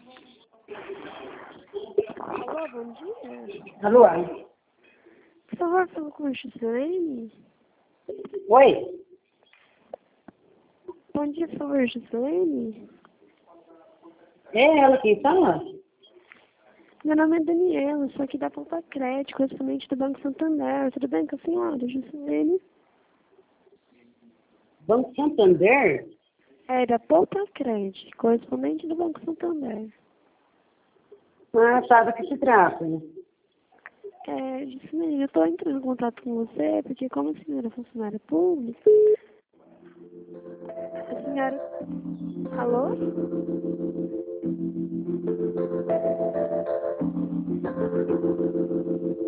Alô, bom dia. Alô? Por favor, fala com a Gislaine. Oi? Bom dia, por favor, Gislaine. É ela quem fala? Meu nome é Daniela, sou aqui da Poupa Crédito, correspondente do Banco Santander. Tudo bem com a senhora, Gislaine? Banco Santander? É, da Poupa Crédito, correspondente do Banco Santander. Ah, sabe o que se trata, né? Gislaine, eu estou entrando em contato com você, porque como a senhora é funcionária pública, a senhora... Alô?